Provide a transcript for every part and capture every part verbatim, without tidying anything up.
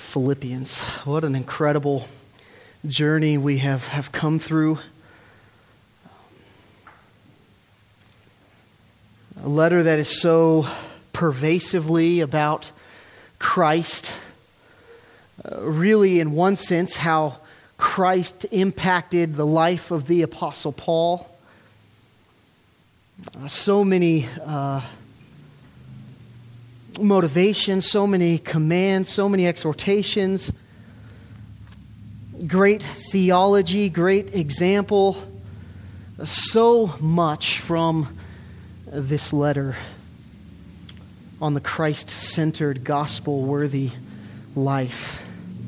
Philippians. What an incredible journey we have, have come through. A letter that is so pervasively about Christ. Uh, really, in one sense, how Christ impacted the life of the Apostle Paul. Uh, so many uh, motivations, so many commands, so many exhortations. Great theology, great example. Uh, so much from this letter on the Christ-centered, gospel-worthy life.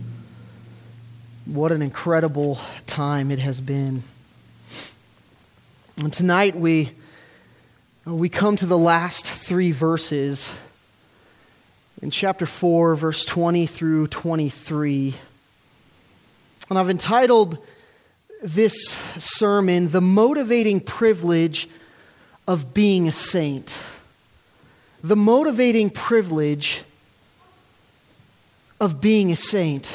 What an incredible time it has been. And tonight we we come to the last three verses in chapter four, verse twenty through twenty-three. And I've entitled this sermon, "The Motivating Privilege of Being a Saint." The motivating privilege of being a saint.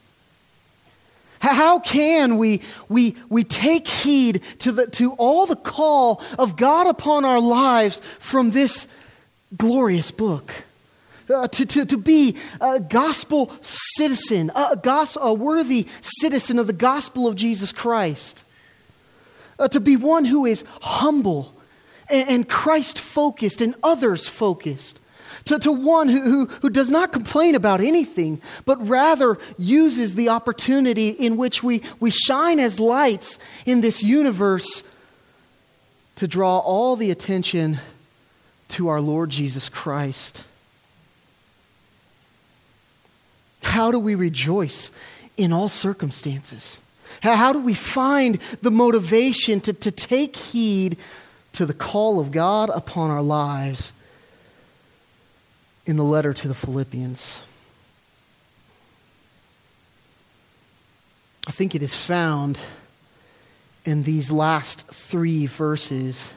How can we we we take heed to the to all the call of God upon our lives from this glorious book? Uh, to, to, to be a gospel citizen, a, gospel, a worthy citizen of the gospel of Jesus Christ. Uh, to be one who is humble and, and Christ-focused and others-focused. To, to one who, who, who does not complain about anything, but rather uses the opportunity in which we, we shine as lights in this universe to draw all the attention to our Lord Jesus Christ. How do we rejoice in all circumstances? How, how do we find the motivation to, to take heed to the call of God upon our lives? In the letter to the Philippians, I think it is found in these last three verses.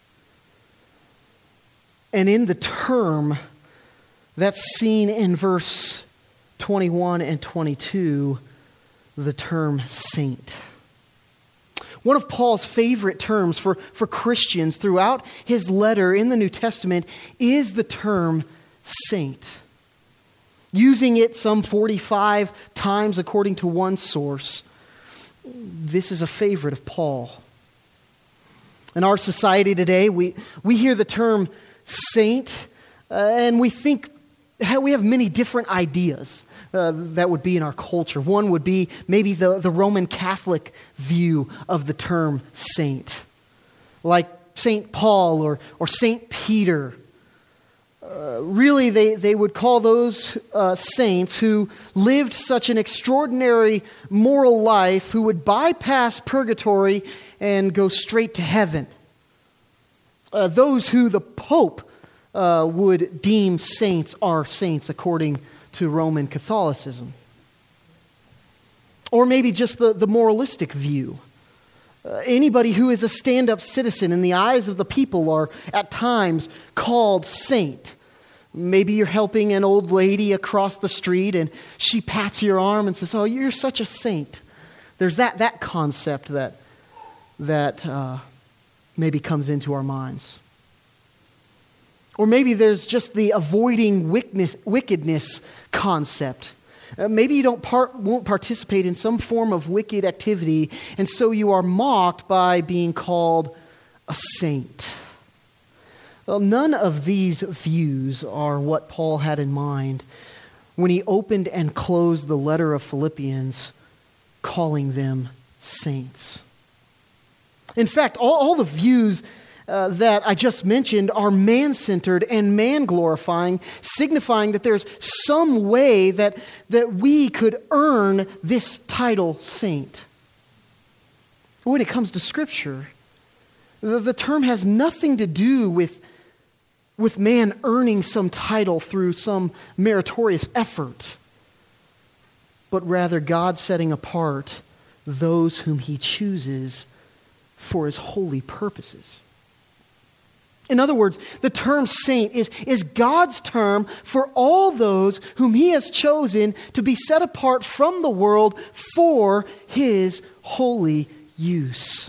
And in the term that's seen in verse twenty-one and twenty-two, the term saint. One of Paul's favorite terms for, for Christians throughout his letter in the New Testament is the term saint, using it some forty-five times according to one source. This is a favorite of Paul. In our society today, we, we hear the term saint, uh, and we think we have many different ideas uh, that would be in our culture. One would be maybe the, the Roman Catholic view of the term saint, like Saint Paul or, or Saint Peter. Uh, really, they, they would call those uh, saints who lived such an extraordinary moral life, who would bypass purgatory and go straight to heaven. Uh, those who the Pope uh, would deem saints are saints according to Roman Catholicism. Or maybe just the, the moralistic view. Uh, anybody who is a stand-up citizen in the eyes of the people are at times called saint. Maybe you're helping an old lady across the street and she pats your arm and says, "Oh, you're such a saint." There's that that concept that that uh, maybe comes into our minds. Or maybe there's just the avoiding wickedness, wickedness concept. Uh, maybe you don't part, won't participate in some form of wicked activity, and so you are mocked by being called a saint. Well, none of these views are what Paul had in mind when he opened and closed the letter of Philippians, calling them saints. In fact, all, all the views uh, that I just mentioned are man-centered and man-glorifying, signifying that there's some way that, that we could earn this title saint. When it comes to Scripture, the, the term has nothing to do with with man earning some title through some meritorious effort, but rather God setting apart those whom he chooses for his holy purposes. In other words, the term saint is, is God's term for all those whom he has chosen to be set apart from the world for his holy use.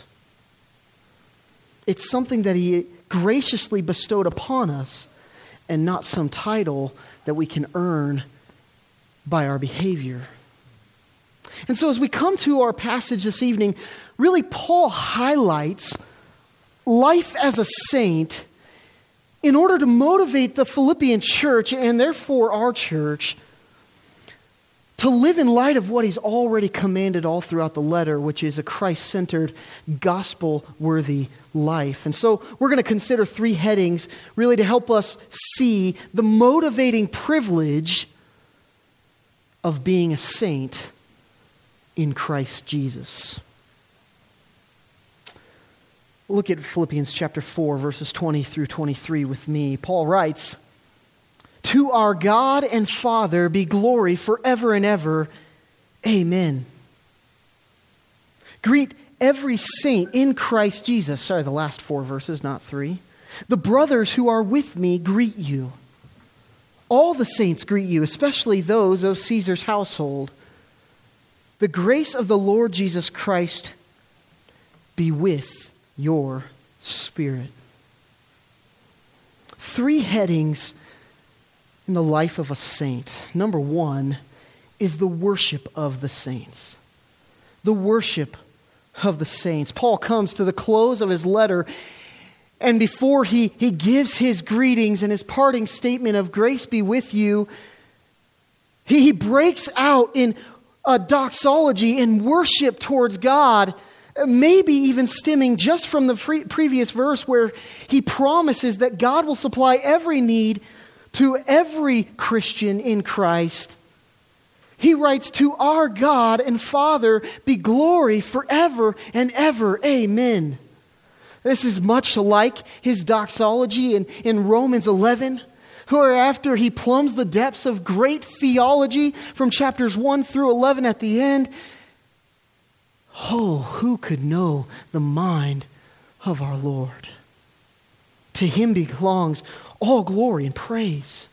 It's something that he graciously bestowed upon us and not some title that we can earn by our behavior. And so as we come to our passage this evening, really Paul highlights life as a saint in order to motivate the Philippian church and therefore our church to live in light of what he's already commanded all throughout the letter, which is a Christ-centered, gospel-worthy life. And so we're going to consider three headings really to help us see the motivating privilege of being a saint in Christ Jesus. Look at Philippians chapter four, verses twenty through twenty-three with me. Paul writes, "To our God and Father be glory forever and ever. Amen. Greet every saint in Christ Jesus." Sorry, the last four verses, not three. "The brothers who are with me greet you. All the saints greet you, especially those of Caesar's household. The grace of the Lord Jesus Christ be with your spirit." Three headings in the life of a saint. Number one is the worship of the saints. The worship of the saints. Paul comes to the close of his letter, and before he, he gives his greetings and his parting statement of grace be with you, he, he breaks out in a doxology and worship towards God, maybe even stemming just from the free, previous verse where he promises that God will supply every need to every Christian in Christ. He writes, "To our God and Father be glory forever and ever. Amen." This is much like his doxology in, in Romans eleven, where after he plumbs the depths of great theology from chapters one through eleven at the end, oh, who could know the mind of our Lord? To him belongs all glory and praise.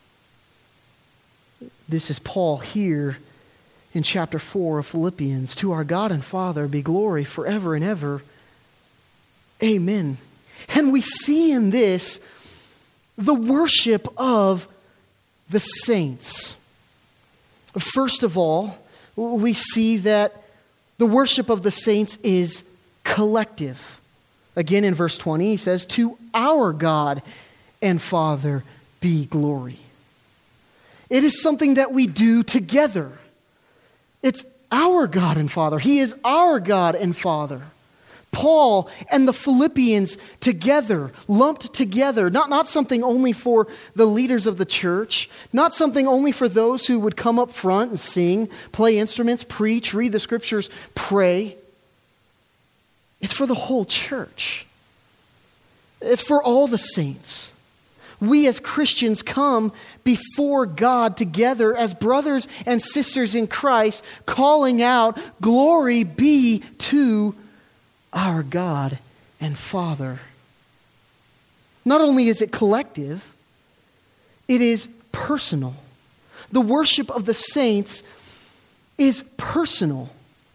This is Paul here in chapter four of Philippians. "To our God and Father be glory forever and ever. Amen." And we see in this the worship of the saints. First of all, we see that the worship of the saints is collective. Again, in verse twenty, he says, "To our God and Father be glory." It is something that we do together. It's our God and Father. He is our God and Father. Paul and the Philippians together, lumped together, not, not something only for the leaders of the church, not something only for those who would come up front and sing, play instruments, preach, read the scriptures, pray. It's for the whole church. It's for all the saints. We as Christians come before God together as brothers and sisters in Christ, calling out, "Glory be to our God and Father." Not only is it collective, it is personal. The worship of the saints is personal.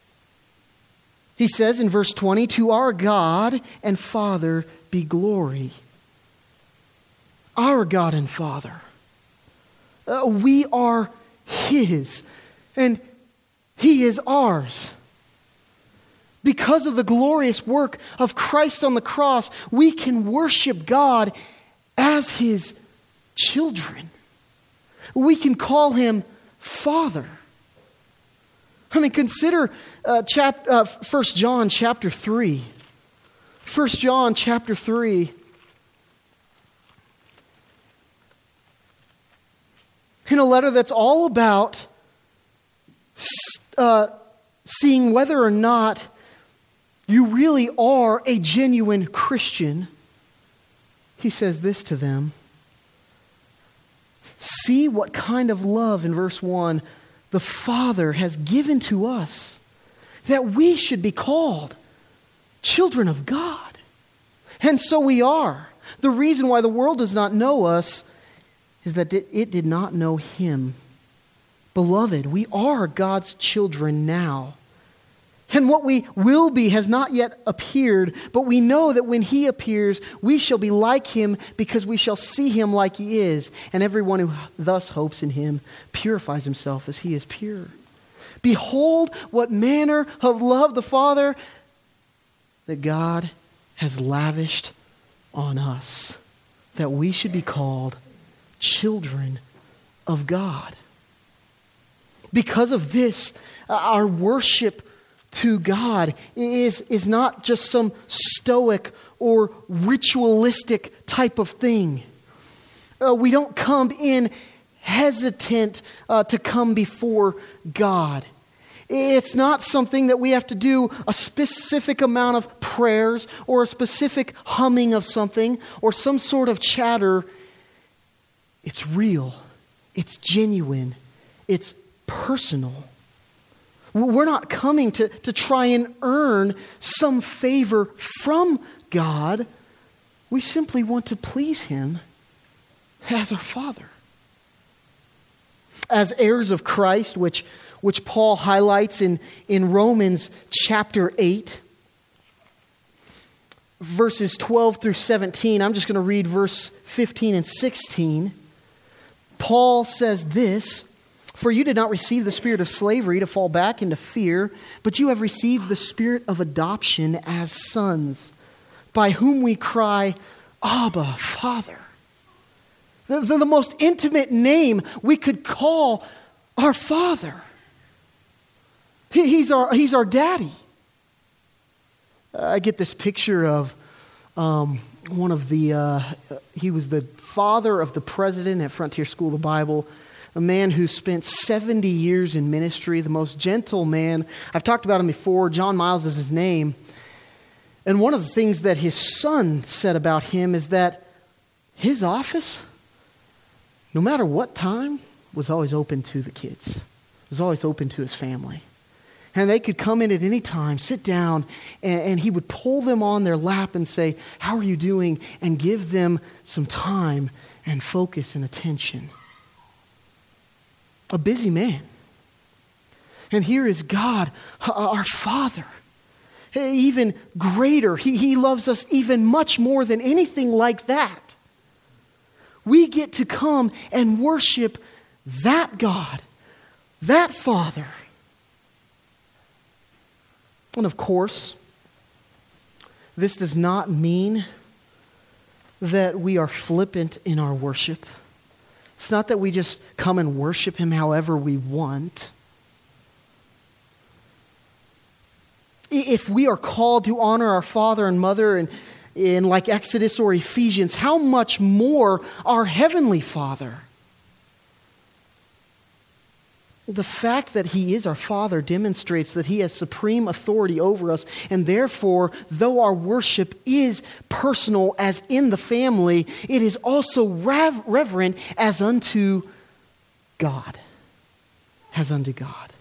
He says in verse twenty, "To our God and Father be glory." Our God and Father. Uh, we are His, and He is ours. Because of the glorious work of Christ on the cross, we can worship God as His children. We can call Him Father. I mean, consider uh, chap- uh, First John chapter three. First John chapter three. In a letter that's all about uh, seeing whether or not you really are a genuine Christian, he says this to them. "See what kind of love," in verse one, "the Father has given to us, that we should be called children of God." And so we are. The reason why the world does not know us is that it did not know him. Beloved, we are God's children now. And what we will be has not yet appeared, but we know that when he appears, we shall be like him because we shall see him like he is. And everyone who thus hopes in him purifies himself as he is pure. Behold, what manner of love the Father that God has lavished on us, that we should be called children of God. Because of this, our worship to God is, is not just some stoic or ritualistic type of thing. Uh, we don't come in hesitant uh, to come before God. It's not something that we have to do a specific amount of prayers or a specific humming of something or some sort of chatter. It's real. It's genuine. It's personal. We're not coming to, to try and earn some favor from God. We simply want to please him as our Father. As heirs of Christ, which, which Paul highlights in, in Romans chapter eight, verses twelve through seventeen. I'm just going to read verse fifteen and sixteen. Paul says this: "For you did not receive the spirit of slavery to fall back into fear, but you have received the spirit of adoption as sons, by whom we cry, Abba, Father." The, the, the most intimate name we could call our Father. He, he's our, he's our daddy. I get this picture of um, one of the, uh, he was the father of the president at Frontier School of the Bible, a man who spent seventy years in ministry, the most gentle man. I've talked about him before. John Miles is his name. And one of the things that his son said about him is that his office, no matter what time, was always open to the kids. Was always open to his family. And they could come in at any time, sit down, and, and he would pull them on their lap and say, "How are you doing?" and give them some time and focus and attention. A busy man. And here is God, our Father. Even greater. He, he loves us even much more than anything like that. We get to come and worship that God, that Father. And of course, this does not mean that we are flippant in our worship. It's not that we just come and worship him however we want. If we are called to honor our father and mother in, in like Exodus or Ephesians, how much more our Heavenly Father? The fact that he is our Father demonstrates that he has supreme authority over us, and therefore, though our worship is personal as in the family, it is also rev- reverent as unto God. As unto God.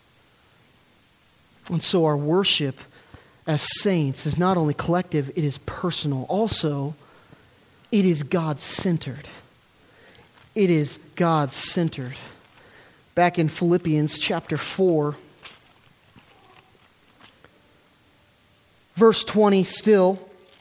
And so our worship as saints is not only collective, it is personal. Also, it is God-centered. It is God-centered. Back in Philippians chapter four, verse twenty still,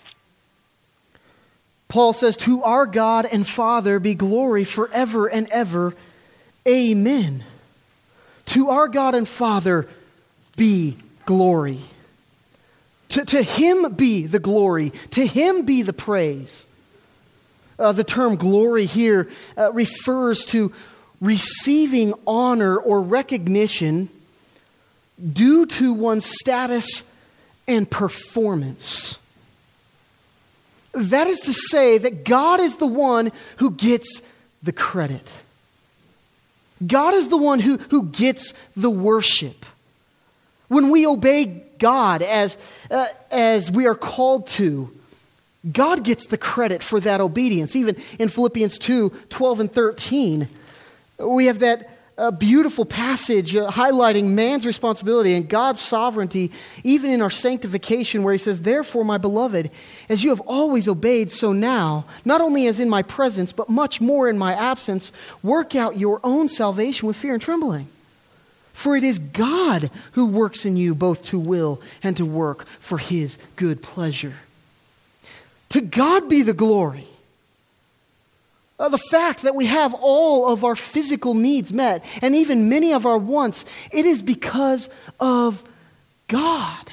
Paul says, "To our God and Father be glory forever and ever. Amen." To our God and Father be glory. To, to him be the glory. To him be the praise. Uh, the term glory here uh, refers to receiving honor or recognition due to one's status and performance. That is to say that God is the one who gets the credit. God is the one who, who gets the worship. When we obey God as, uh, as we are called to, God gets the credit for that obedience. Even in Philippians two, twelve and thirteen, we have that a beautiful passage uh, highlighting man's responsibility and God's sovereignty, even in our sanctification, where he says, "Therefore, my beloved, as you have always obeyed, so now, not only as in my presence, but much more in my absence, work out your own salvation with fear and trembling. For it is God who works in you both to will and to work for his good pleasure." To God be the glory. Uh, the fact that we have all of our physical needs met, and even many of our wants, it is because of God.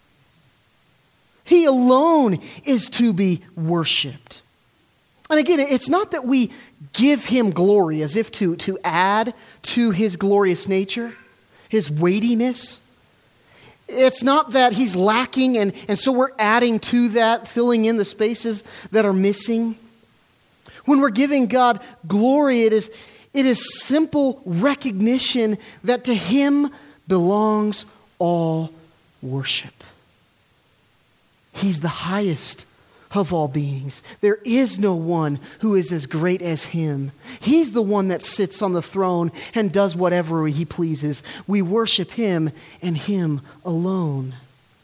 He alone is to be worshiped. And again, it's not that we give him glory as if to, to add to his glorious nature, his weightiness. It's not that he's lacking and, and so we're adding to that, filling in the spaces that are missing. When we're giving God glory, it is, it is simple recognition that to him belongs all worship. He's the highest of all beings. There is no one who is as great as him. He's the one that sits on the throne and does whatever he pleases. We worship him and him alone.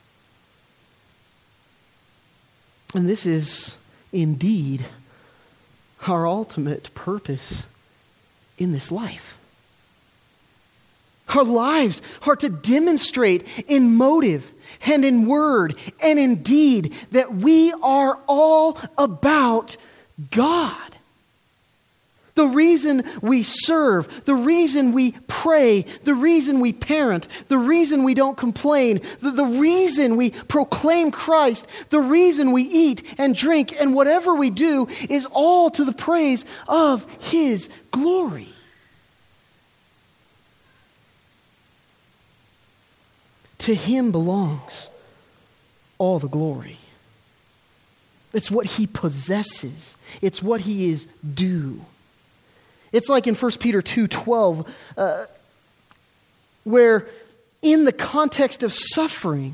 And this is indeed our ultimate purpose in this life. Our lives are to demonstrate in motive and in word and in deed that we are all about God. The reason we serve, the reason we pray, the reason we parent, the reason we don't complain, the, the reason we proclaim Christ, the reason we eat and drink and whatever we do is all to the praise of his glory. To him belongs all the glory. It's what he possesses. It's what he is due. It's like in First Peter two twelve, uh, where in the context of suffering,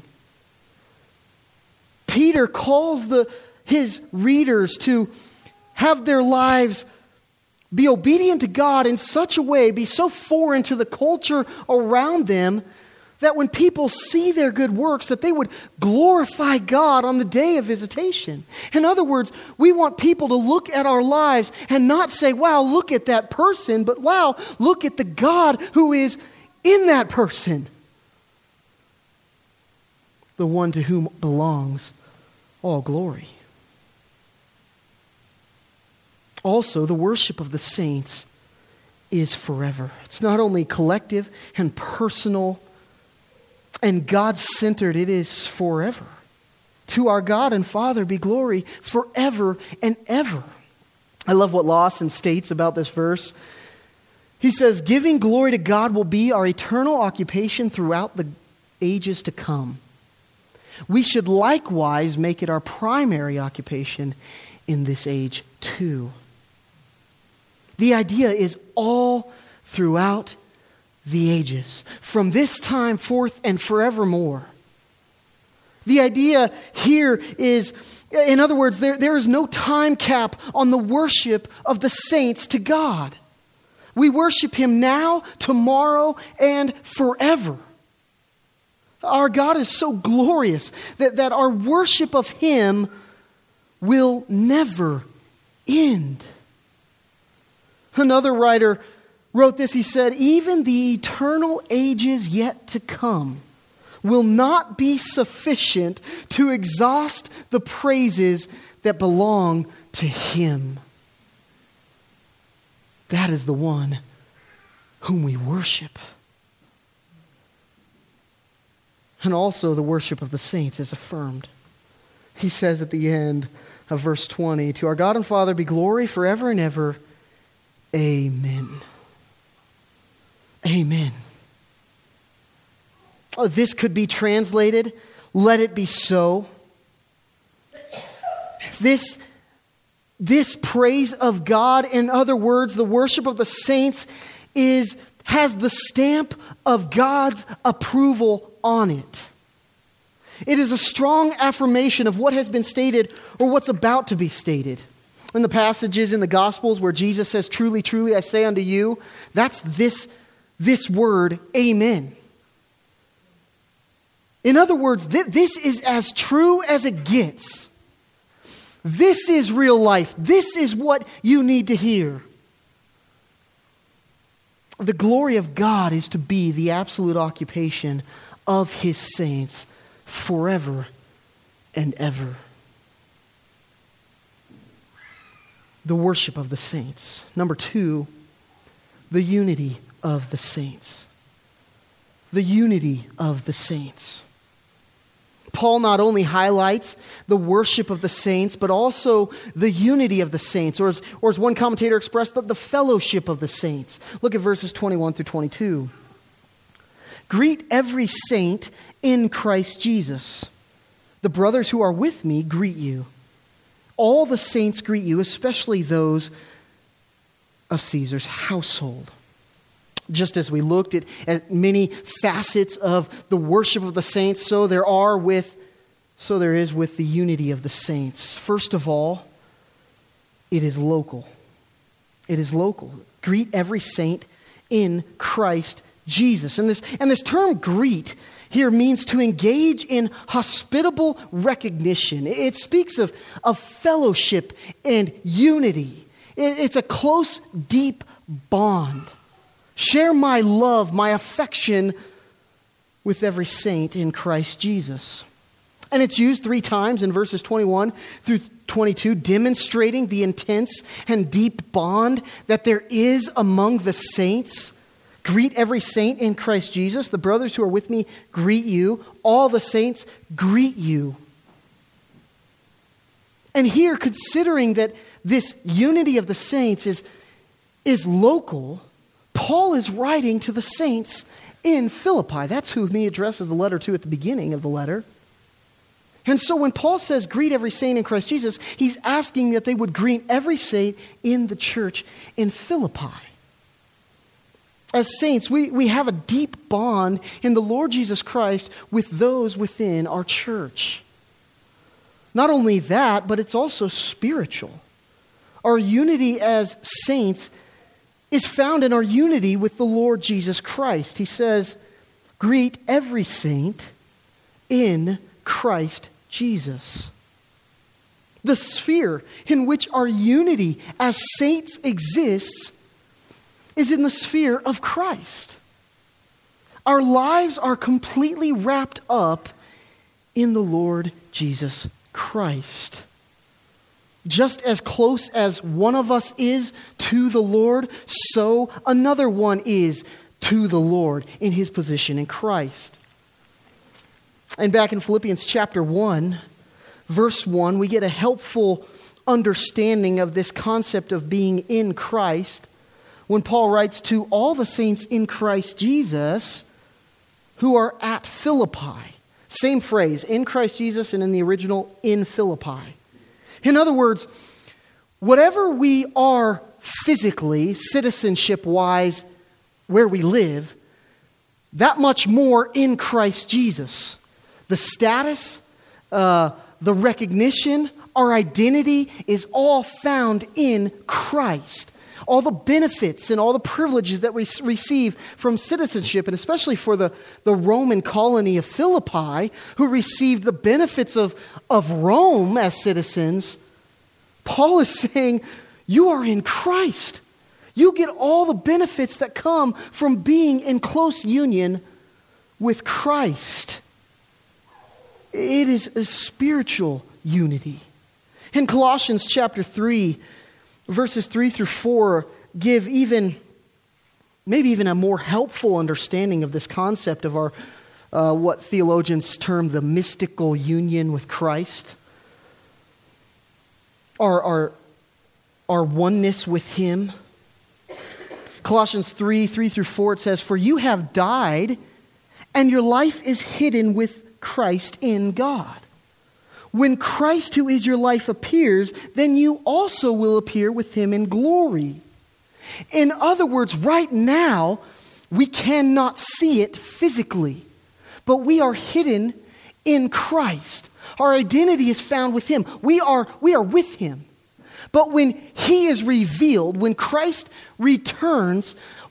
Peter calls the, his readers to have their lives be obedient to God in such a way, be so foreign to the culture around them, that when people see their good works, that they would glorify God on the day of visitation. In other words, we want people to look at our lives and not say, "Wow, look at that person," but "Wow, look at the God who is in that person." The one to whom belongs all glory. Also, the worship of the saints is forever. It's not only collective and personal and God-centered, it is forever. To our God and Father be glory forever and ever. I love what Lawson states about this verse. He says, "Giving glory to God will be our eternal occupation throughout the ages to come. We should likewise make it our primary occupation in this age too." The idea is all throughout the ages, from this time forth and forevermore. The idea here is, in other words, there, there is no time cap on the worship of the saints to God. We worship him now, tomorrow, and forever. Our God is so glorious that, that our worship of him will never end. Another writer wrote this. He said, "Even the eternal ages yet to come will not be sufficient to exhaust the praises that belong to him." That is the one whom we worship. And also the worship of the saints is affirmed. He says at the end of verse twenty, "To our God and Father be glory forever and ever. Amen." Amen. Oh, this could be translated, "Let it be so." This, this praise of God, in other words, the worship of the saints, is has the stamp of God's approval on it. It is a strong affirmation of what has been stated or what's about to be stated. In the passages in the Gospels where Jesus says, "Truly, truly, I say unto you," that's this this word, amen. In other words, th- this is as true as it gets. This is real life. This is what you need to hear. The glory of God is to be the absolute occupation of His saints forever and ever. The worship of the saints. Number two, the unity of the saints. The unity of the saints. Paul not only highlights the worship of the saints, but also the unity of the saints, or as, or as one commentator expressed, the, the fellowship of the saints. Look at verses twenty-one through twenty-two. Greet every saint in Christ Jesus. The brothers who are with me greet you. All the saints greet you, especially those of Caesar's household. Just as we looked at, at many facets of the worship of the saints, so there are with, so there is with the unity of the saints. First of all, it is local. It is local. Greet every saint in Christ Jesus. And this, and this term greet here means to engage in hospitable recognition. It speaks of, of fellowship and unity. It, it's a close, deep bond. Share my love, my affection with every saint in Christ Jesus. And it's used three times in verses twenty-one through twenty-two, demonstrating the intense and deep bond that there is among the saints. Greet every saint in Christ Jesus. The brothers who are with me greet you. All the saints greet you. And here, considering that this unity of the saints is, is local, Paul is writing to the saints in Philippi. That's who he addresses the letter to at the beginning of the letter. And so when Paul says, greet every saint in Christ Jesus, he's asking that they would greet every saint in the church in Philippi. As saints, we, we have a deep bond in the Lord Jesus Christ with those within our church. Not only that, but it's also spiritual. Our unity as saints is found in our unity with the Lord Jesus Christ. He says, greet every saint in Christ Jesus. The sphere in which our unity as saints exists is in the sphere of Christ. Our lives are completely wrapped up in the Lord Jesus Christ. Just as close as one of us is to the Lord, so another one is to the Lord in his position in Christ. And back in Philippians chapter one, verse one, we get a helpful understanding of this concept of being in Christ when Paul writes to all the saints in Christ Jesus who are at Philippi. Same phrase, in Christ Jesus, and in the original, in Philippi. In other words, whatever we are physically, citizenship-wise, where we live, that much more in Christ Jesus. The status, uh, the recognition, our identity is all found in Christ. All the benefits and all the privileges that we receive from citizenship, and especially for the, the Roman colony of Philippi, who received the benefits of, of Rome as citizens, Paul is saying, you are in Christ. You get all the benefits that come from being in close union with Christ. It is a spiritual unity. In Colossians chapter three, verses three through four give even, maybe even a more helpful understanding of this concept of our, uh, what theologians term the mystical union with Christ. Our, our, our oneness with Him. Colossians three, three through four, it says, for you have died, and your life is hidden with Christ in God. When Christ, who is your life, appears, then you also will appear with Him in glory. In other words, right now, we cannot see it physically, but we are hidden in Christ. Our identity is found with Him. We are, we are with Him. But when He is revealed, when Christ returns,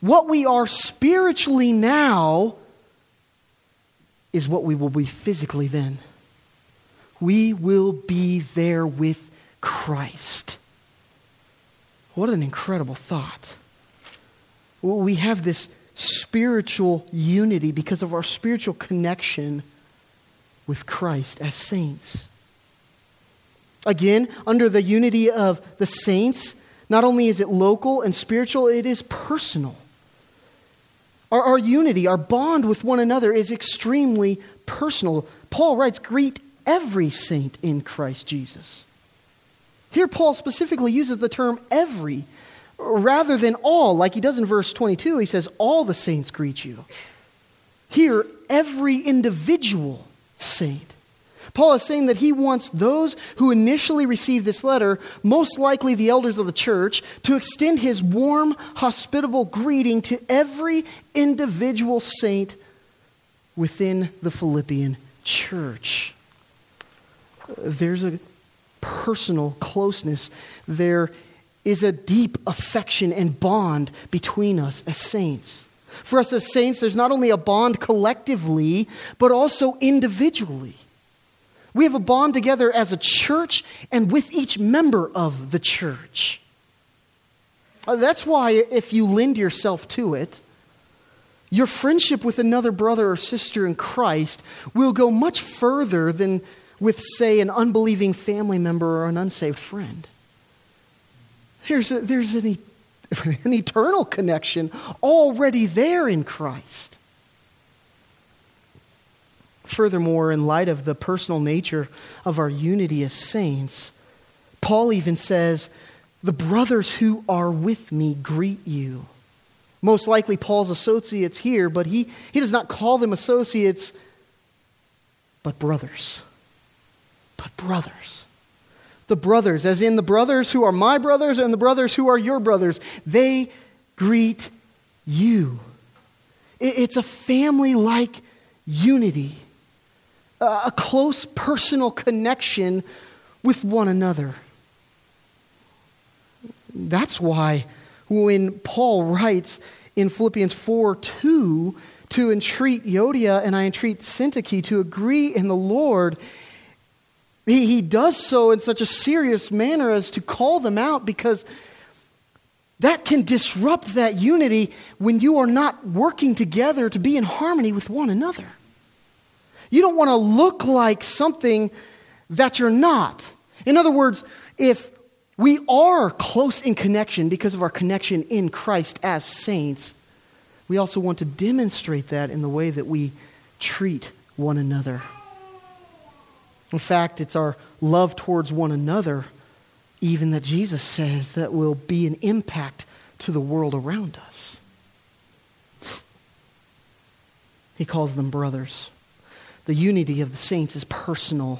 what we are spiritually now is what we will be physically then. We will be there with Christ. What an incredible thought. We have this spiritual unity because of our spiritual connection with Christ as saints. Again, under the unity of the saints, not only is it local and spiritual, it is personal. Our, our unity, our bond with one another is extremely personal. Paul writes, greet every saint in Christ Jesus. Here Paul specifically uses the term every rather than all, like he does in verse twenty-two. He says, all the saints greet you. Here, every individual saint. Paul is saying that he wants those who initially received this letter, most likely the elders of the church, to extend his warm, hospitable greeting to every individual saint within the Philippian church. There's a personal closeness. There is a deep affection and bond between us as saints. For us as saints, there's not only a bond collectively, but also individually. We have a bond together as a church and with each member of the church. That's why if you lend yourself to it, your friendship with another brother or sister in Christ will go much further than with, say, an unbelieving family member or an unsaved friend. There's, a, there's an, e- an eternal connection already there in Christ. Furthermore, in light of the personal nature of our unity as saints, Paul even says, the brothers who are with me greet you. Most likely Paul's associates here, but he, he does not call them associates, but brothers. But brothers. The brothers, as in the brothers who are my brothers and the brothers who are your brothers, they greet you. It, it's a family-like unity. A close personal connection with one another. That's why when Paul writes in Philippians four two to entreat Euodia and I entreat Syntyche to agree in the Lord, he, he does so in such a serious manner as to call them out, because that can disrupt that unity when you are not working together to be in harmony with one another. You don't want to look like something that you're not. In other words, if we are close in connection because of our connection in Christ as saints, we also want to demonstrate that in the way that we treat one another. In fact, it's our love towards one another, even that Jesus says, that will be an impact to the world around us. He calls them brothers. The unity of the saints is personal.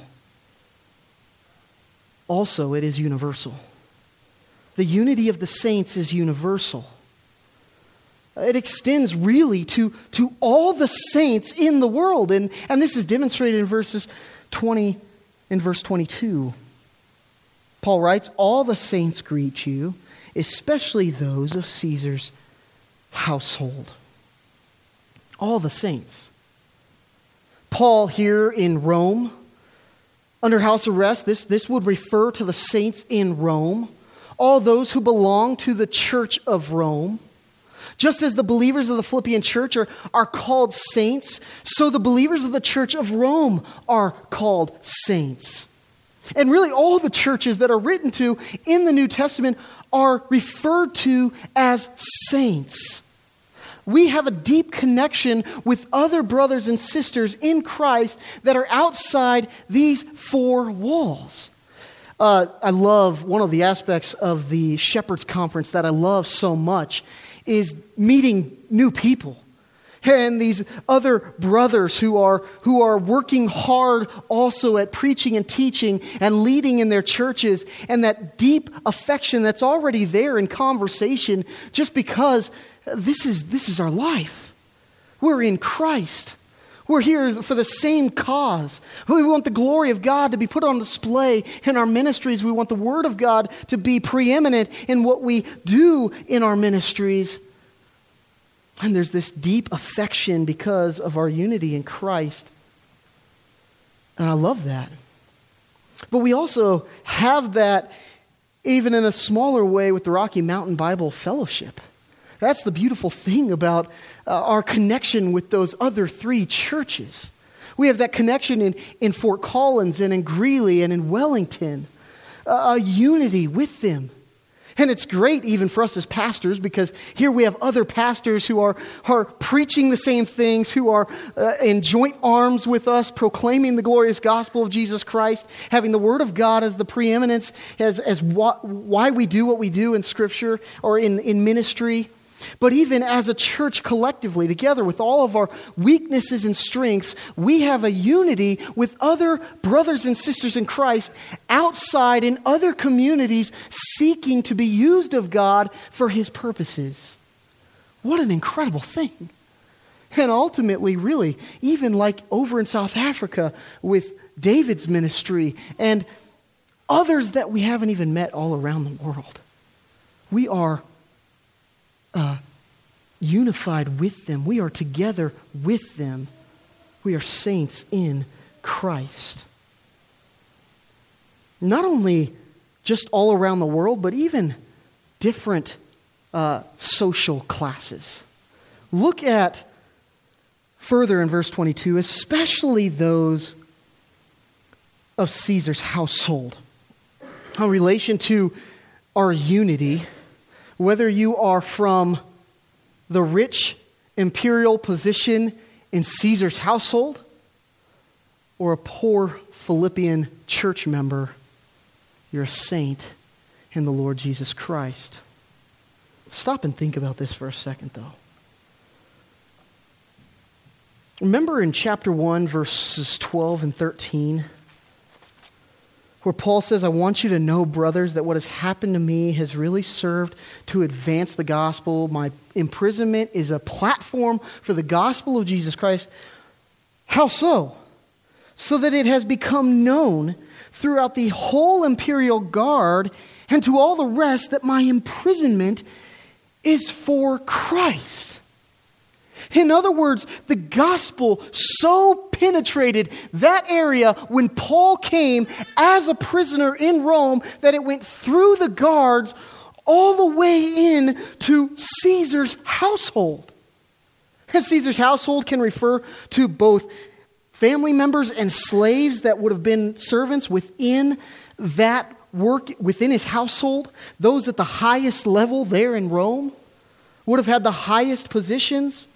Also, it is universal. The unity of the saints is universal. It extends really to, to all the saints in the world. And, and this is demonstrated in verses twenty and verse twenty-two. Paul writes, all the saints greet you, especially those of Caesar's household. All the saints. Paul here in Rome, under house arrest, this, this would refer to the saints in Rome, all those who belong to the church of Rome. Just as the believers of the Philippian church are, are called saints, so the believers of the church of Rome are called saints. And really all the churches that are written to in the New Testament are referred to as saints. We have a deep connection with other brothers and sisters in Christ that are outside these four walls. Uh, I love one of the aspects of the Shepherd's Conference that I love so much is meeting new people. And these other brothers who are who are working hard also at preaching and teaching and leading in their churches, and that deep affection that's already there in conversation just because This is this is our life. We're in Christ. We're here for the same cause. We want the glory of God to be put on display in our ministries. We want the Word of God to be preeminent in what we do in our ministries. And there's this deep affection because of our unity in Christ. And I love that. But we also have that even in a smaller way with the Rocky Mountain Bible Fellowship. That's the beautiful thing about uh, our connection with those other three churches. We have that connection in, in Fort Collins and in Greeley and in Wellington, uh, a unity with them. And it's great even for us as pastors because here we have other pastors who are, are preaching the same things, who are uh, in joint arms with us, proclaiming the glorious gospel of Jesus Christ, having the Word of God as the preeminence, as, as wh- why we do what we do in Scripture or in, in ministry. But even as a church collectively, together with all of our weaknesses and strengths, we have a unity with other brothers and sisters in Christ outside in other communities seeking to be used of God for His purposes. What an incredible thing. And ultimately, really, even like over in South Africa with David's ministry and others that we haven't even met all around the world, we are Uh, unified with them. We are together with them. We are saints in Christ. Not only just all around the world, but even different uh, social classes. Look at further in verse twenty-two, especially those of Caesar's household. In relation to our unity, whether you are from the rich imperial position in Caesar's household or a poor Philippian church member, you're a saint in the Lord Jesus Christ. Stop and think about this for a second, though. Remember in chapter one, verses twelve and thirteen, where Paul says, I want you to know, brothers, that what has happened to me has really served to advance the gospel. My imprisonment is a platform for the gospel of Jesus Christ. How so? So that it has become known throughout the whole imperial guard and to all the rest that my imprisonment is for Christ. In other words, the gospel so penetrated that area when Paul came as a prisoner in Rome that it went through the guards all the way in to Caesar's household. And Caesar's household can refer to both family members and slaves that would have been servants within that work, within his household. Those at the highest level there in Rome would have had the highest positions.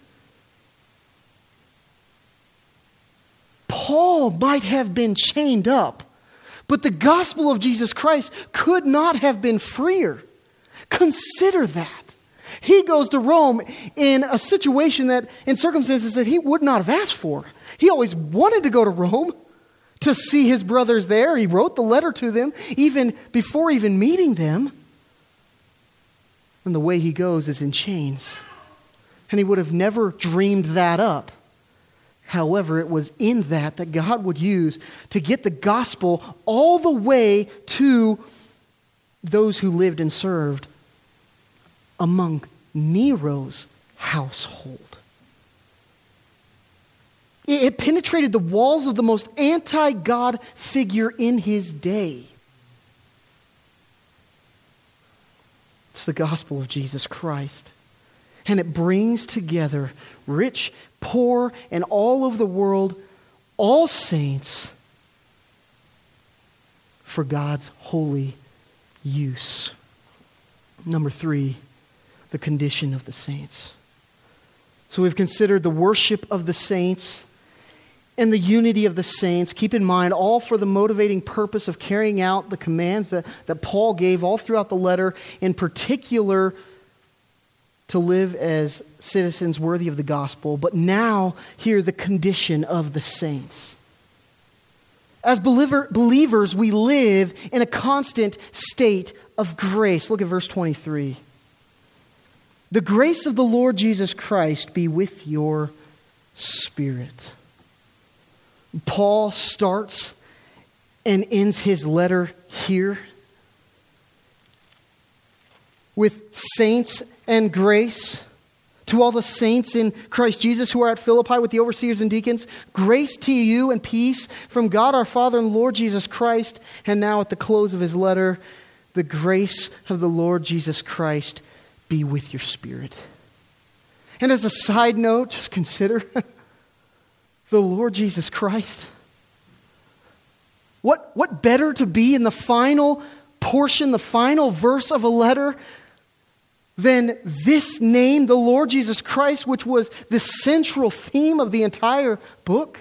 Paul might have been chained up, but the gospel of Jesus Christ could not have been freer. Consider that. He goes to Rome in a situation that, in circumstances that he would not have asked for. He always wanted to go to Rome to see his brothers there. He wrote the letter to them even before even meeting them. And the way he goes is in chains. And he would have never dreamed that up. However, it was in that that God would use to get the gospel all the way to those who lived and served among Nero's household. It penetrated the walls of the most anti-God figure in his day. It's the gospel of Jesus Christ. And it brings together rich, poor, and all over the world, all saints for God's holy use. Number three, the condition of the saints. So we've considered the worship of the saints and the unity of the saints. Keep in mind, all for the motivating purpose of carrying out the commands that, that Paul gave all throughout the letter, in particular to live as citizens worthy of the gospel. But now, here, the condition of the saints. As believer, believers, we live in a constant state of grace. Look at verse twenty-three. The grace of the Lord Jesus Christ be with your spirit. Paul starts and ends his letter here with saints and grace, To all the saints in Christ Jesus who are at Philippi with the overseers and deacons, grace to you and peace from God our Father and Lord Jesus Christ. And now at the close of his letter, the grace of the Lord Jesus Christ be with your spirit. And as a side note, just consider the Lord Jesus Christ. What, what better to be in the final portion, the final verse of a letter than this name, the Lord Jesus Christ, which was the central theme of the entire book?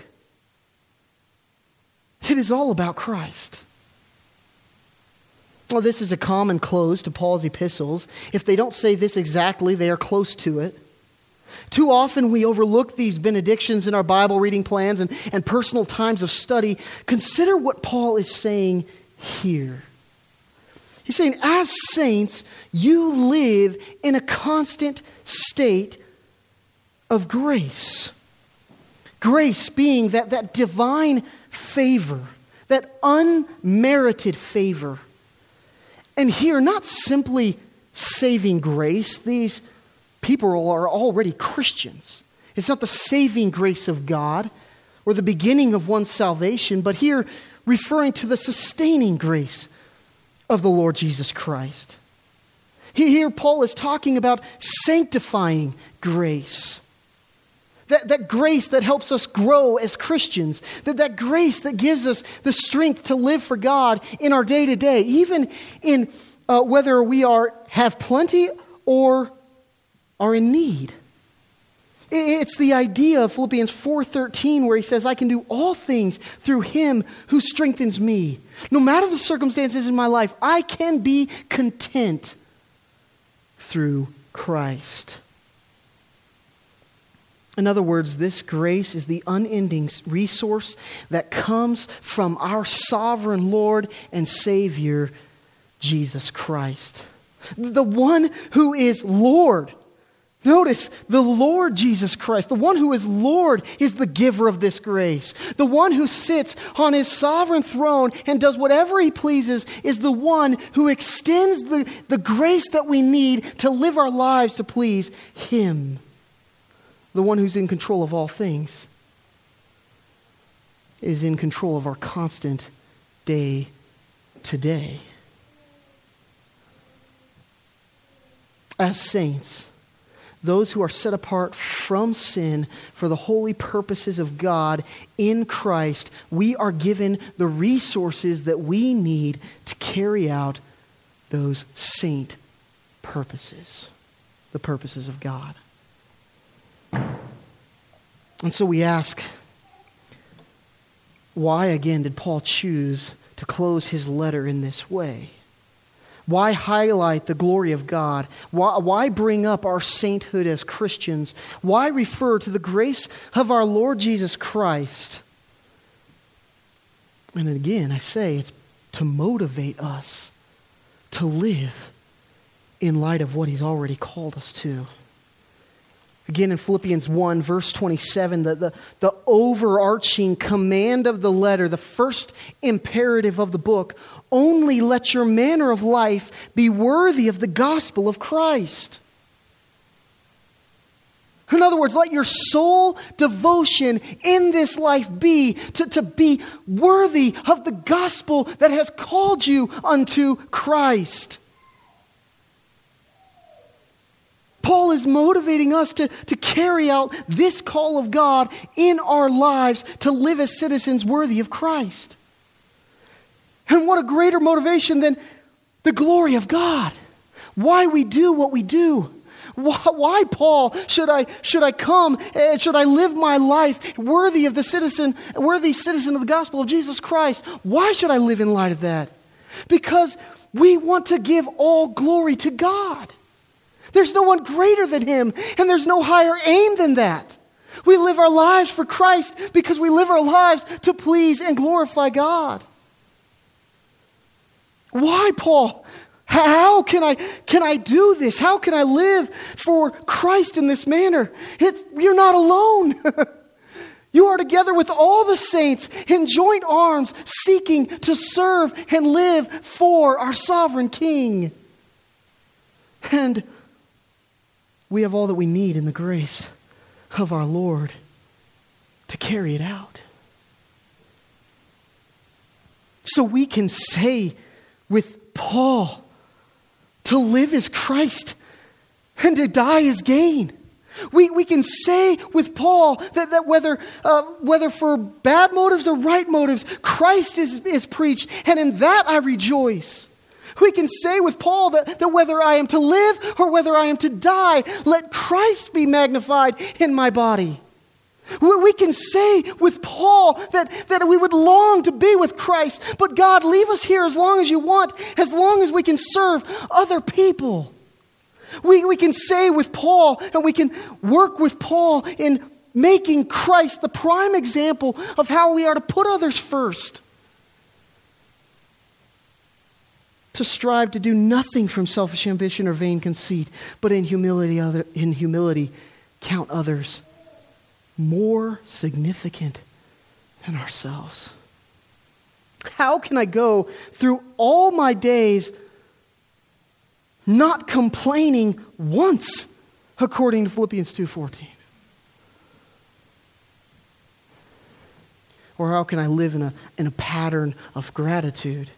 It is all about Christ. Well, this is a common close to Paul's epistles. If they don't say this exactly, they are close to it. Too often we overlook these benedictions in our Bible reading plans and, and personal times of study. Consider what Paul is saying here. He's saying, as saints, you live in a constant state of grace. Grace being that, that divine favor, that unmerited favor. And here, not simply saving grace. These people are already Christians. It's not the saving grace of God or the beginning of one's salvation, but here referring to the sustaining grace of the Lord Jesus Christ. Here Paul is talking about sanctifying grace. That, that grace that helps us grow as Christians. That, that grace that gives us the strength to live for God in our day-to-day. Even in uh, whether we are have plenty or are in need. It's the idea of Philippians four thirteen where he says, I can do all things through him who strengthens me. No matter the circumstances in my life, I can be content through Christ. In other words, this grace is the unending resource that comes from our sovereign Lord and Savior, Jesus Christ. The one who is Lord. Notice, the Lord Jesus Christ, the one who is Lord, is the giver of this grace. The one who sits on his sovereign throne and does whatever he pleases is the one who extends the, the grace that we need to live our lives to please him. The one who's in control of all things is in control of our constant day to day. As saints, those who are set apart from sin for the holy purposes of God in Christ, we are given the resources that we need to carry out those saint purposes, the purposes of God. And so we ask, why again did Paul choose to close his letter in this way? Why highlight the glory of God? Why, why bring up our sainthood as Christians? Why refer to the grace of our Lord Jesus Christ? And again, I say it's to motivate us to live in light of what he's already called us to. Again, in Philippians one, verse twenty-seven, the, the, the overarching command of the letter, the first imperative of the book, only let your manner of life be worthy of the gospel of Christ. In other words, let your sole devotion in this life be to, to be worthy of the gospel that has called you unto Christ. Paul is motivating us to, to carry out this call of God in our lives to live as citizens worthy of Christ. And what a greater motivation than the glory of God. Why we do what we do. Why, why Paul, should I should I come and should I live my life worthy of the citizen, worthy citizen of the gospel of Jesus Christ? Why should I live in light of that? Because we want to give all glory to God. There's no one greater than him, and there's no higher aim than that. We live our lives for Christ because we live our lives to please and glorify God. Why, Paul? How can I can I do this? How can I live for Christ in this manner? It's, you're not alone. You are together with all the saints in joint arms, seeking to serve and live for our sovereign King. And We have all that we need in the grace of our Lord to carry it out. So we can say with Paul, to live is Christ and to die is gain. We, we can say with Paul that, that whether, uh, whether for bad motives or right motives, Christ is, is preached, and in that I rejoice. We can say with Paul that, that whether I am to live or whether I am to die, let Christ be magnified in my body. We, we can say with Paul that, that we would long to be with Christ, but God, leave us here as long as you want, as long as we can serve other people. We, we can say with Paul, and we can work with Paul in making Christ the prime example of how we are to put others first. To strive to do nothing from selfish ambition or vain conceit, but in humility, other, in humility, count others more significant than ourselves. How can I go through all my days not complaining once, according to Philippians two fourteen? Or how can I live in a, in a pattern of gratitude?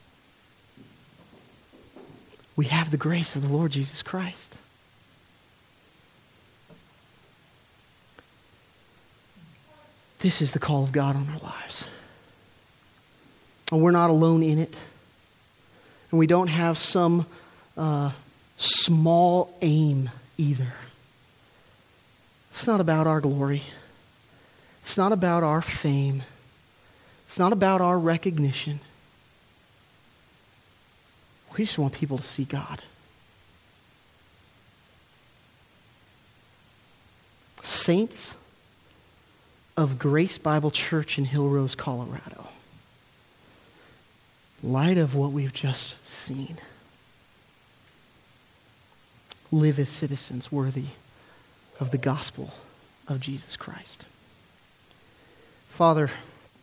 We have the grace of the Lord Jesus Christ. This is the call of God on our lives. And we're not alone in it. And we don't have some uh, small aim either. It's not about our glory. It's not about our fame. It's not about our recognition. We just want people to see God. Saints of Grace Bible Church in Hill Rose, Colorado, in light of what we've just seen, live as citizens worthy of the gospel of Jesus Christ. Father,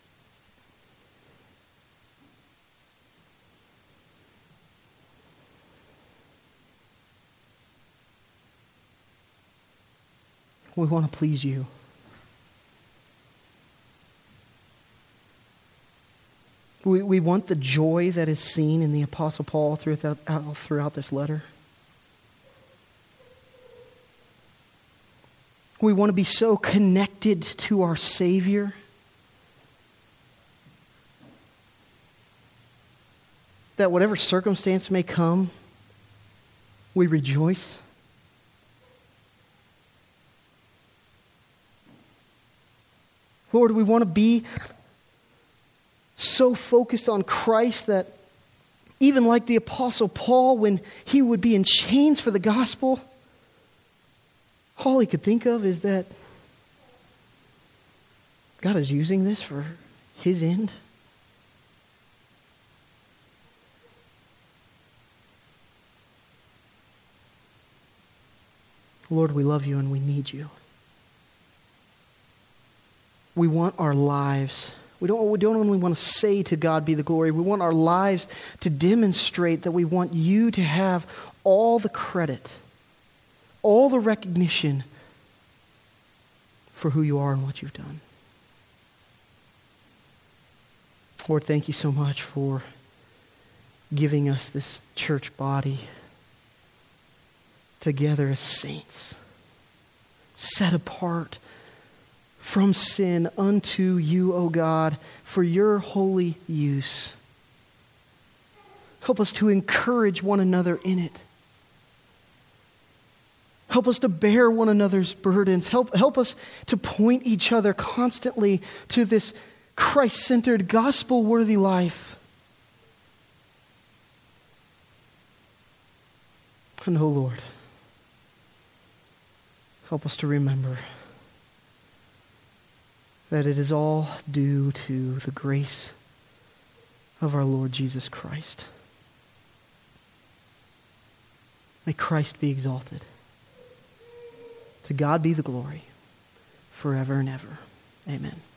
we want to please you. We, we want the joy that is seen in the Apostle Paul throughout, throughout this letter. We want to be so connected to our Savior that whatever circumstance may come, we rejoice. Lord, we want to be so focused on Christ that even like the Apostle Paul, when he would be in chains for the gospel, all he could think of is that God is using this for his end. Lord, we love you and we need you. We want our lives, we don't, we don't only want to say to God be the glory, we want our lives to demonstrate that we want you to have all the credit, all the recognition for who you are and what you've done. Lord, thank you so much for giving us this church body together as saints, set apart from sin unto you, O God, for your holy use. Help us to encourage one another in it. Help us to bear one another's burdens. Help, help us to point each other constantly to this Christ-centered, gospel-worthy life. And oh Lord, help us to remember that it is all due to the grace of our Lord Jesus Christ. May Christ be exalted. To God be the glory forever and ever. Amen.